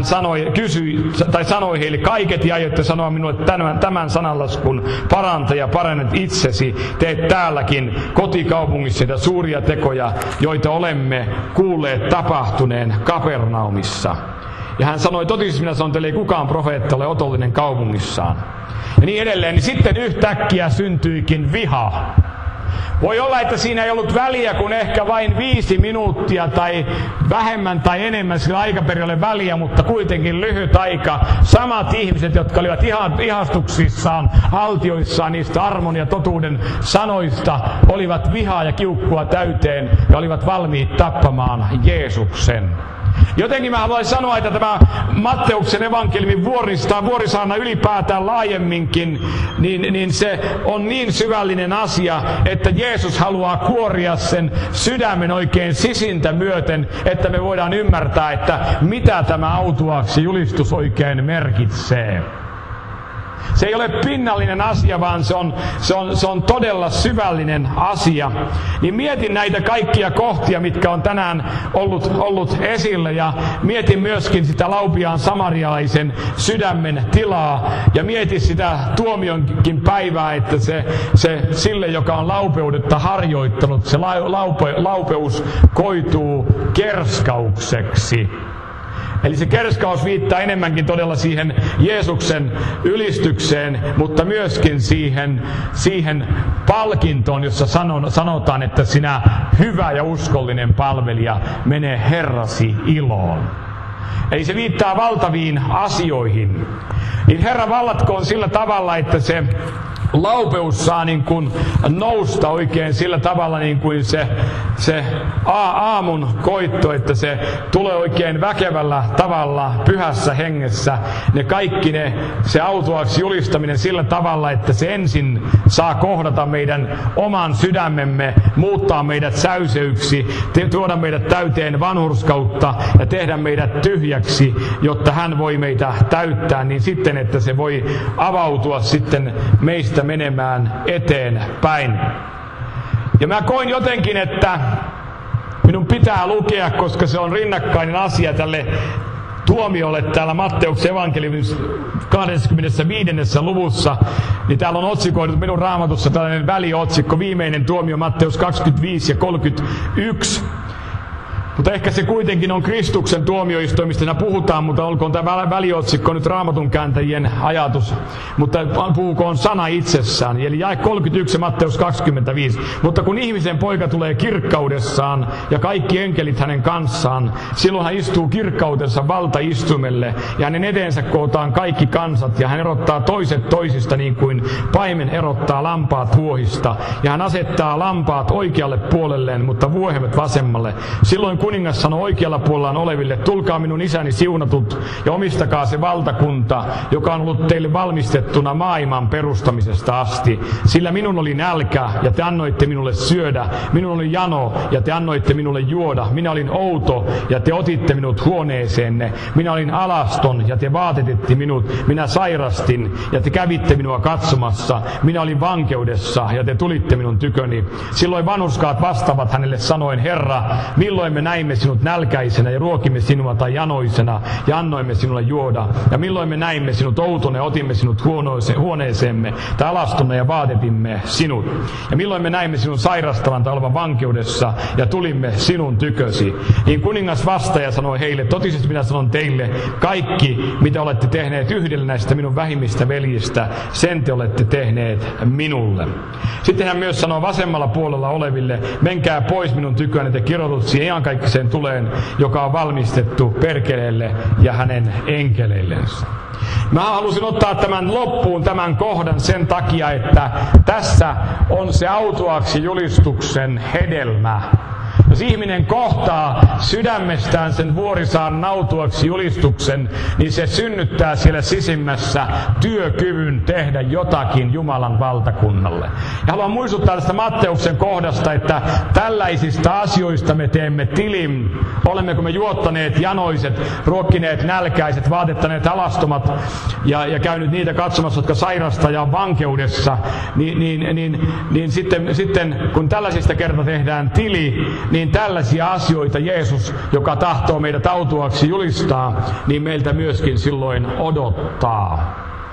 Speaker 1: sanoi heille: kaiketi aiotte sanoa minulle tämän sananlaskun: parannet itsesi, teet täälläkin kotikaupungissa niitä suuria tekoja, joita olemme kuulleet tapahtuneen Kapernaumissa. Ja hän sanoi: totisesti minä sanon teille, ei kukaan profeetta ole otollinen kaupungissaan. Ja niin edelleen. Niin sitten yhtäkkiä syntyikin viha. Voi olla, että siinä ei ollut väliä, kun ehkä vain 5 minuuttia tai vähemmän tai enemmän sillä aikaperiolle väliä, mutta kuitenkin lyhyt aika. Samat ihmiset, jotka olivat ihastuksissaan, haltioissaan niistä armon ja totuuden sanoista, olivat vihaa ja kiukkua täyteen ja olivat valmiit tappamaan Jeesuksen. Jotenkin mä haluaisin sanoa, että tämä Matteuksen evankeliumin Vuorisaarna ylipäätään laajemminkin, niin se on niin syvällinen asia, että Jeesus haluaa kuoria sen sydämen oikein sisintä myöten, että me voidaan ymmärtää, että mitä tämä autuaaksi julistus oikein merkitsee. Se ei ole pinnallinen asia, vaan se on todella syvällinen asia. Niin mietin näitä kaikkia kohtia, mitkä on tänään ollut esillä, ja mietin myöskin sitä laupiaan samarialaisen sydämen tilaa, ja mietin sitä tuomionkin päivää, että se sille, joka on laupeudetta harjoittanut, se laupeus koituu kerskaukseksi. Eli se kerskaus viittaa enemmänkin todella siihen Jeesuksen ylistykseen, mutta myöskin siihen palkintoon, jossa sanotaan, että sinä hyvä ja uskollinen palvelija, mene Herrasi iloon.
Speaker 2: Eli se viittaa valtaviin asioihin. Niin Herra vallatkoon sillä tavalla, että se laupeus saa niin kuin nousta oikein sillä tavalla niin kuin se aamun koitto, että se tulee oikein väkevällä tavalla pyhässä hengessä. Ne kaikki se autuaaksi julistaminen sillä tavalla, että se ensin saa kohdata meidän oman sydämemme, muuttaa meidät säyseyksi, tuoda meidät täyteen vanhurskautta ja tehdä meidät tyhjäksi, jotta hän voi meitä täyttää, niin sitten, että se voi avautua sitten meistä menemään eteenpäin. Ja mä koin jotenkin, että minun pitää lukea, koska se on rinnakkainen asia tälle tuomiolle täällä Matteuksen evankeliumissa 25. luvussa, niin täällä on otsikoitu minun raamatussa tällainen väliotsikko, viimeinen tuomio, Matteus 25 ja 31. Mutta ehkä se kuitenkin on Kristuksen tuomioistuimista puhutaan, mutta olkoon tämä väliotsikko nyt raamatun kääntäjien ajatus. Mutta puhukoon sana itsessään. Eli jae 31 Matteus 25. Mutta kun ihmisen poika tulee kirkkaudessaan ja kaikki enkelit hänen kanssaan, silloin hän istuu kirkkautensa valtaistumelle ja hänen eteensä kootaan kaikki kansat ja hän erottaa toiset toisista niin kuin paimen erottaa lampaat vuohista. Ja hän asettaa lampaat oikealle puolelleen, mutta vuohemet vasemmalle. Silloin kuningas sanoi oikealla puolellaan oleville, tulkaa minun isäni siunatut ja omistakaa se valtakunta, joka on ollut teille valmistettuna maailman perustamisesta asti. Sillä minun oli nälkä ja te annoitte minulle syödä, minun oli jano ja te annoitte minulle juoda, minä olin outo ja te otitte minut huoneeseenne, minä olin alaston ja te vaatetitte minut, minä sairastin ja te kävitte minua katsomassa, minä olin vankeudessa ja te tulitte minun tyköni. Silloin vanhurskaat vastaavat hänelle sanoen, Herra, milloin me näimme sinut nälkäisenä ja ruokimme sinua tai janoisena ja annoimme sinulle juoda. Ja milloin me näimme sinut outona ja otimme sinut huoneeseemme tai alastunne ja vaatetimme sinut. Ja milloin me näimme sinun sairastavan tai olevan vankeudessa ja tulimme sinun tykösi. Niin kuningas vastaaja sanoi heille, totisesti minä sanon teille, kaikki mitä olette tehneet yhdelle näistä minun vähimmistä veljistä, sen te olette tehneet minulle. Sitten hän myös sanoo vasemmalla puolella oleville, menkää pois minun tyköni te kirotut siihen iankaikkiseen tuleen, joka on valmistettu perkeleelle ja hänen enkeleillensä. Mä halusin ottaa tämän loppuun tämän kohdan sen takia, että tässä on se autuaaksi julistuksen hedelmä. Jos ihminen kohtaa sydämestään sen Vuorisaaren autuaaksi julistuksen, niin se synnyttää siellä sisimmässä työkyvyn tehdä jotakin Jumalan valtakunnalle. Ja haluan muistuttaa tästä Matteuksen kohdasta, että tällaisista asioista me teemme tilin. Olemmeko me juottaneet janoiset, ruokkineet nälkäiset, vaatettaneet alastomat ja käynyt niitä katsomassa, jotka sairasta ja on vankeudessa, niin sitten kun tällaisista kerta tehdään tili, niin tällaisia asioita Jeesus, joka tahtoo meidät autuaaksi julistaa, niin meiltä myöskin silloin odottaa.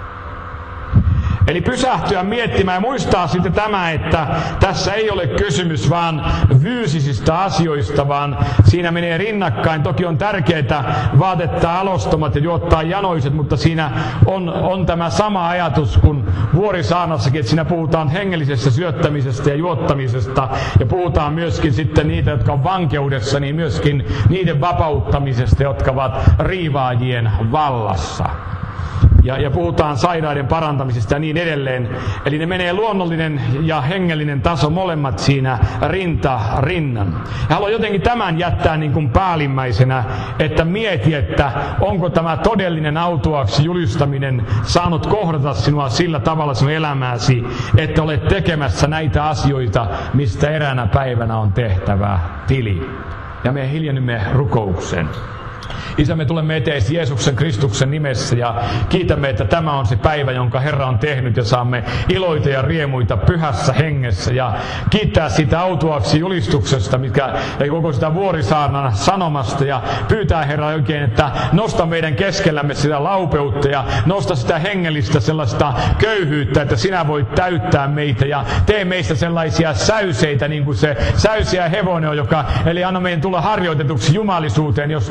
Speaker 2: Eli pysähtyä miettimään ja muistaa sitten tämä, että tässä ei ole kysymys vaan fyysisistä asioista, vaan siinä menee rinnakkain. Toki on tärkeää vaatettaa alostomat ja juottaa janoiset, mutta siinä on tämä sama ajatus kuin Vuorisaarnassakin, että siinä puhutaan hengellisestä syöttämisestä ja juottamisesta ja puhutaan myöskin sitten niitä, jotka on vankeudessa, niin myöskin niiden vapauttamisesta, jotka ovat riivaajien vallassa. Ja puhutaan sairaiden parantamisesta ja niin edelleen. Eli ne menee luonnollinen ja hengellinen taso molemmat siinä rinta rinnan. Ja haluan jotenkin tämän jättää niin kuin päällimmäisenä, että mieti, että onko tämä todellinen autuaaksi julistaminen saanut kohdata sinua sillä tavalla sinun elämääsi, että olet tekemässä näitä asioita, mistä eräänä päivänä on tehtävä tili. Ja me hiljennymme rukoukseen. Isä, me tulemme eteesi Jeesuksen Kristuksen nimessä ja kiitämme, että tämä on se päivä, jonka Herra on tehnyt ja saamme iloita ja riemuita pyhässä hengessä ja kiittää sitä autuaaksi julistuksesta, mikä ei koko sitä Vuorisaarnan sanomasta ja pyytää Herra oikein, että nosta meidän keskellämme sitä laupeutta ja nosta sitä hengellistä sellaista köyhyyttä, että sinä voit täyttää meitä ja tee meistä sellaisia säyseitä, niin kuin se säysiä hevonen on, eli anna meidän tulla harjoitetuksi jumalisuuteen, josta on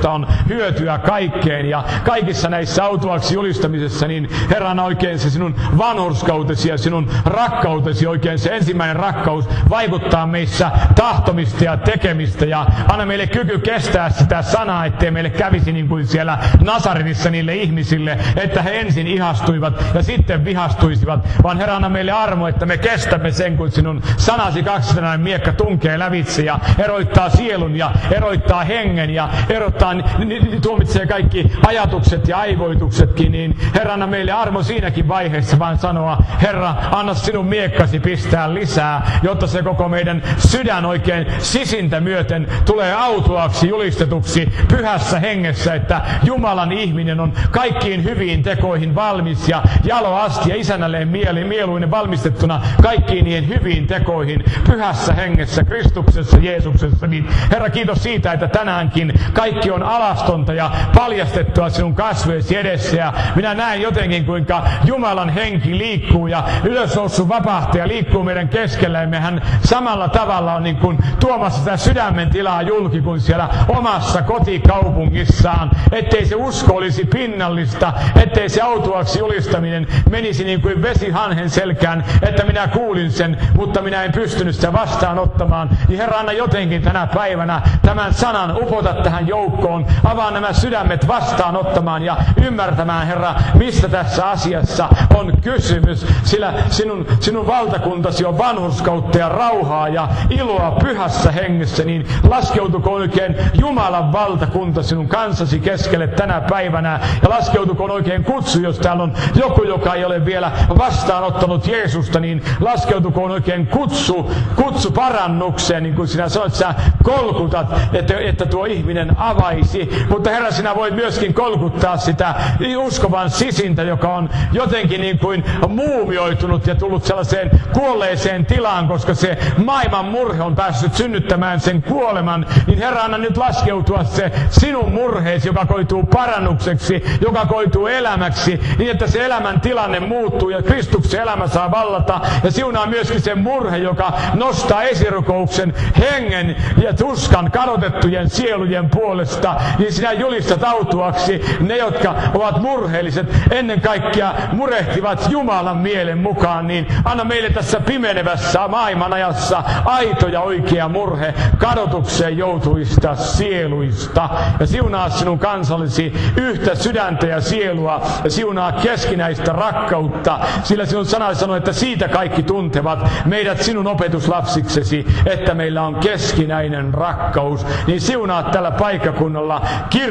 Speaker 2: hyötyä kaikkeen. Ja kaikissa näissä autuaaksi julistamisessa, niin Herra, anna oikein se sinun vanhurskautesi ja sinun rakkautesi, oikein se ensimmäinen rakkaus vaikuttaa meissä tahtomista ja tekemistä. Ja anna meille kyky kestää sitä sanaa, ettei meille kävisi niin kuin siellä Nasaretissa niille ihmisille, että he ensin ihastuivat ja sitten vihastuisivat. Vaan Herra, anna meille armo, että me kestämme sen, kun sinun sanasi kaksiteräinen miekka tunkee lävitse ja eroittaa sielun ja eroittaa hengen ja erottaa, tuomitsee kaikki ajatukset ja aivoituksetkin. Niin Herra, anna meille armo siinäkin vaiheessa vaan sanoa, Herra, anna sinun miekkasi pistää lisää, jotta se koko meidän sydän oikein sisintä myöten tulee autuaaksi julistetuksi pyhässä hengessä, että Jumalan ihminen on kaikkiin hyviin tekoihin valmis ja jalo asti ja isännälleen mieluinen valmistettuna kaikkiin niihin hyviin tekoihin pyhässä hengessä, Kristuksessa, Jeesuksessa. Niin Herra, kiitos siitä, että tänäänkin kaikki on alastonta ja paljastettua sinun kasvojesi edessä. Ja minä näen jotenkin, kuinka Jumalan henki liikkuu ja ylösnoussut vapahtaja liikkuu meidän keskellämme. Hän samalla tavalla on niin kuin tuomassa sitä sydämen tilaa julki kuin siellä omassa kotikaupungissaan. Ettei se usko olisi pinnallista, ettei se autuaaksi julistaminen menisi niin kuin vesi hanhen selkään, että minä kuulin sen, mutta minä en pystynyt sitä vastaanottamaan. Niin Herra, anna jotenkin tänä päivänä tämän sanan upota tähän joukkoon. Avaa nämä sydämet vastaanottamaan ja ymmärtämään, Herra, mistä tässä asiassa on kysymys. Sillä sinun valtakuntasi on vanhurskautta ja rauhaa ja iloa pyhässä hengessä. Niin laskeutukoon oikein Jumalan valtakunta sinun kansasi keskelle tänä päivänä. Ja laskeutukoon oikein kutsu, jos täällä on joku, joka ei ole vielä vastaanottanut Jeesusta, niin laskeutukoon oikein kutsu parannukseen, niin kuin sinä sanoit, sä kolkutat, että tuo ihminen avaisi. Mutta Herra, sinä voit myöskin kolkuttaa sitä uskovan sisintä, joka on jotenkin niin kuin muumioitunut ja tullut sellaiseen kuolleeseen tilaan, koska se maailman murhe on päässyt synnyttämään sen kuoleman. Niin Herra, anna nyt laskeutua se sinun murheesi, joka koituu parannukseksi, joka koituu elämäksi, niin että se elämän tilanne muuttuu ja Kristuksen elämä saa vallata. Ja siunaa myöskin se murhe, joka nostaa esirukouksen hengen ja tuskan kadotettujen sielujen puolesta. Niin sinä julistat autuaksi ne, jotka ovat murheelliset, ennen kaikkea murehtivat Jumalan mielen mukaan. Niin anna meille tässä pimenevässä maailmanajassa aito ja oikea murhe kadotukseen joutuista sieluista. Ja siunaa sinun kansallisi yhtä sydäntä ja sielua ja siunaa keskinäistä rakkautta. Sillä sinun sanasi sanoo, että siitä kaikki tuntevat meidät sinun opetuslapsiksesi, että meillä on keskinäinen rakkaus. Niin siunaa tällä paikkakunnalla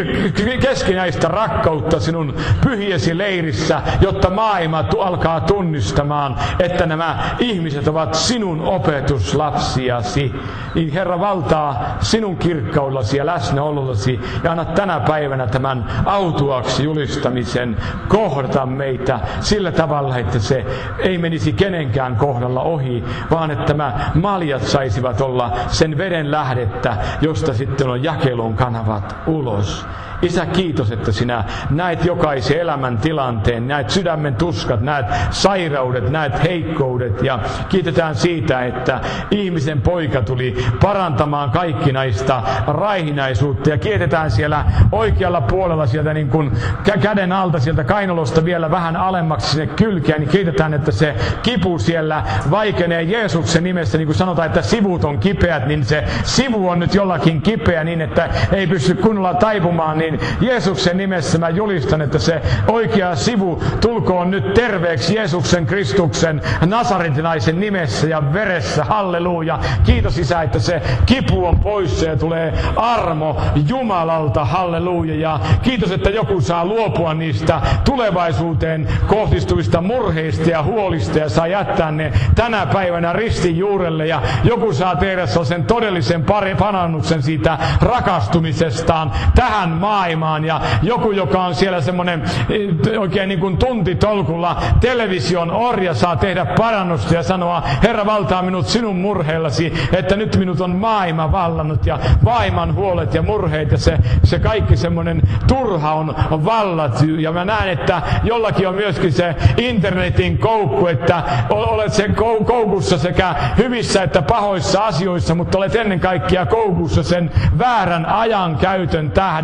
Speaker 2: keskinäistä rakkautta sinun pyhiesi leirissä, jotta maailma alkaa tunnistamaan, että nämä ihmiset ovat sinun opetuslapsiasi. Niin Herra, valtaa sinun kirkkaudellasi ja läsnäolollasi ja anna tänä päivänä tämän autuaaksi julistamisen kohdata meitä sillä tavalla, että se ei menisi kenenkään kohdalla ohi, vaan että nämä maljat saisivat olla sen veden lähdettä, josta sitten on jakelun kanavat ulos. Isä, kiitos, että sinä näet jokaisen elämän tilanteen, näet sydämen tuskat, näet sairaudet, näet heikkoudet ja kiitetään siitä, että ihmisen poika tuli parantamaan kaikkinaista raihinaisuutta ja kiitetään siellä oikealla puolella sieltä niin kuin käden alta sieltä kainalosta vielä vähän alemmaksi sinne kylkeen, niin kiitetään, että se kipu siellä vaikenee Jeesuksen nimessä, niin kuin sanotaan, että sivut on kipeät, niin se sivu on nyt jollakin kipeä niin, että ei pysty kunnolla taipumaan, niin Jeesuksen nimessä mä julistan, että se oikea sivu tulkoon nyt terveeksi Jeesuksen Kristuksen nasaretinaisen nimessä ja veressä. Halleluja. Kiitos Isä, että se kipu on poissa ja tulee armo Jumalalta. Halleluja. Ja kiitos, että joku saa luopua niistä tulevaisuuteen kohdistuvista murheista ja huolista ja saa jättää ne tänä päivänä ristin juurelle ja joku saa tehdä sen todellisen parannuksen siitä rakastumisestaan tähän maailmaan ja joku, joka on siellä semmoinen oikein niin kuin tuntitolkulla television orja, saa tehdä parannusta ja sanoa, Herra, valtaa minut sinun murheellasi, että nyt minut on maailma vallannut ja maailman huolet ja murheet ja se kaikki semmoinen turha on vallattu. Ja mä näen, että jollakin on myöskin se internetin koukku, että olet sen koukussa sekä hyvissä että pahoissa asioissa, mutta olet ennen kaikkea koukussa sen väärän ajan käytön tähden.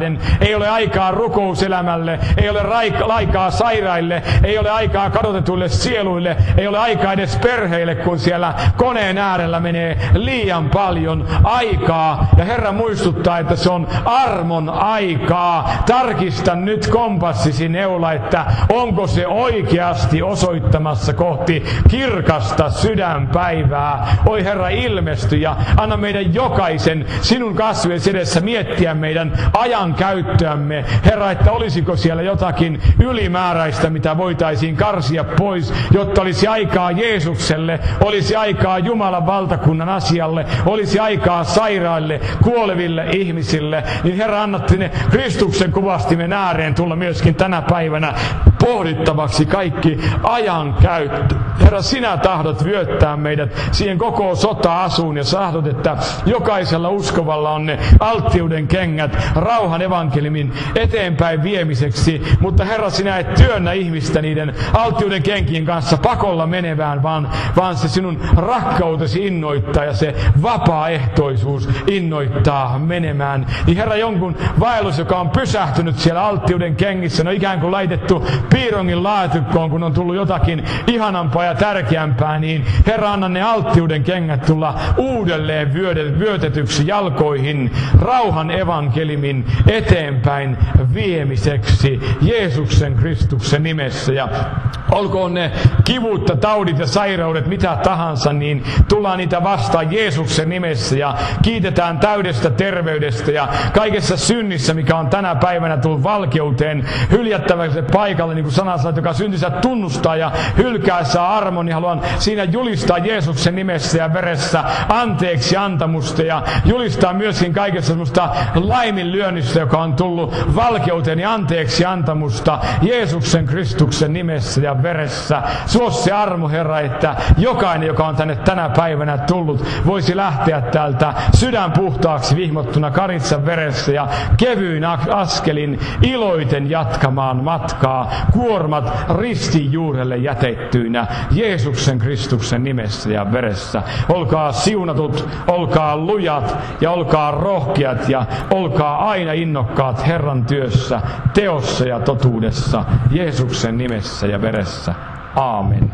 Speaker 2: ei ole aikaa rukouselämälle, ei ole aikaa sairaille, ei ole aikaa kadotetuille sieluille, ei ole aikaa edes perheille, kun siellä koneen äärellä menee liian paljon aikaa. Ja Herra muistuttaa, että se on armon aikaa. Tarkista nyt kompassisi neula, että onko se oikeasti osoittamassa kohti kirkasta sydänpäivää. Oi Herra, ilmesty ja anna meidän jokaisen sinun kasvojen edessä miettiä meidän ajan käyttöämme. Herra, että olisiko siellä jotakin ylimääräistä, mitä voitaisiin karsia pois, jotta olisi aikaa Jeesukselle, olisi aikaa Jumalan valtakunnan asialle, olisi aikaa sairaille, kuoleville ihmisille. Niin Herra, annat ne Kristuksen kuvastimen ääreen tulla myöskin tänä päivänä pohdittavaksi kaikki ajan käyttö. Herra, sinä tahdot vyöttää meidät siihen koko sota-asuun ja tahdot, että jokaisella uskovalla on ne alttiuden kengät rauhan evankeliumin eteenpäin viemiseksi. Mutta Herra, sinä et työnnä ihmistä niiden alttiuden kenkien kanssa pakolla menevään, vaan se sinun rakkautesi innoittaa ja se vapaaehtoisuus innoittaa menemään. Niin Herra, jonkun vaellus, joka on pysähtynyt siellä alttiuden kengissä, on ikään kuin laitettu piirongin laatikkoon, kun on tullut jotakin ihanampaa ja tärkeämpää, niin Herra, anna ne alttiuden kengät tulla uudelleen vyötetyksi jalkoihin rauhan evankeliumin eteenpäin viemiseksi Jeesuksen Kristuksen nimessä. Ja olkoon ne kivut ja taudit ja sairaudet mitä tahansa, niin tullaan niitä vastaan Jeesuksen nimessä ja kiitetään täydestä terveydestä ja kaikessa synnissä, mikä on tänä päivänä tullut valkeuteen hyljättäväksi paikalle, niin kuin sana sanoo, joka syntinsä tunnustaa ja hylkää saa armon, niin haluan siinä julistaa Jeesuksen nimessä ja veressä anteeksi antamusta ja julistaa myöskin kaikessa semmoista laiminlyönnistä, joka on tullut valkeuteen ja anteeksi antamusta Jeesuksen Kristuksen nimessä ja veressä. Suo se armo, Herra, että jokainen, joka on tänne tänä päivänä tullut, voisi lähteä täältä sydän puhtaaksi vihmottuna Karitsan veressä ja kevyin askelin iloiten jatkamaan matkaa, kuormat ristin juurelle jätettyinä Jeesuksen Kristuksen nimessä ja veressä. Olkaa siunatut, olkaa lujat ja olkaa rohkeat ja olkaa aina innokkaat Herran työssä, teossa ja totuudessa Jeesuksen nimessä ja veressä. Aamen.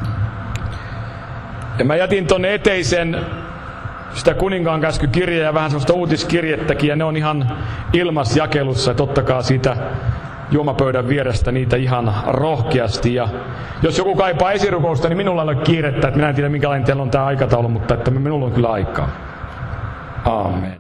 Speaker 2: Ja mä jätin tonne eteisen sitä kuninkaan käskykirjaa ja vähän sellaista uutiskirjettäkin, ja ne on ihan ilmasjakelussa, ja ottakaa siitä juomapöydän vierestä niitä ihan rohkeasti. Ja jos joku kaipaa esirukousta, niin minulla ei ole kiirettä, että minä en tiedä minkälainen teillä on tämä aikataulu, mutta että minulla on kyllä aikaa. Aamen.